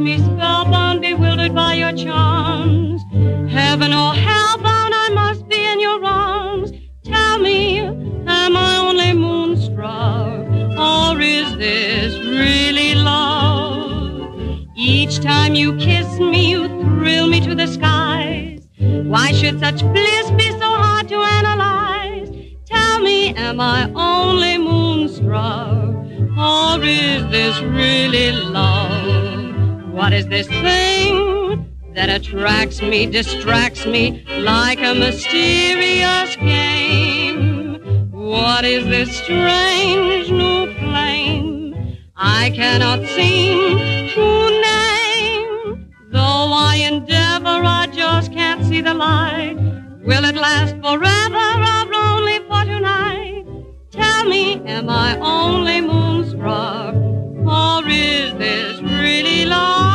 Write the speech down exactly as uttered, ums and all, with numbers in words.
me spellbound, bewildered by your charms. Heaven or hellbound, I must be in your arms. Tell me, am I only moonstruck, or is this really love? Each time you kiss me, you thrill me to the skies. Why should such bliss be so hard to analyze? Tell me, am I only moonstruck, or is this really love? What is this thing that attracts me, distracts me like a mysterious game? What is this strange new flame I cannot seem to name? Though I endeavor, I just can't see the light. Will it last forever or only for tonight? Tell me, am I only moonstruck, or is this really love?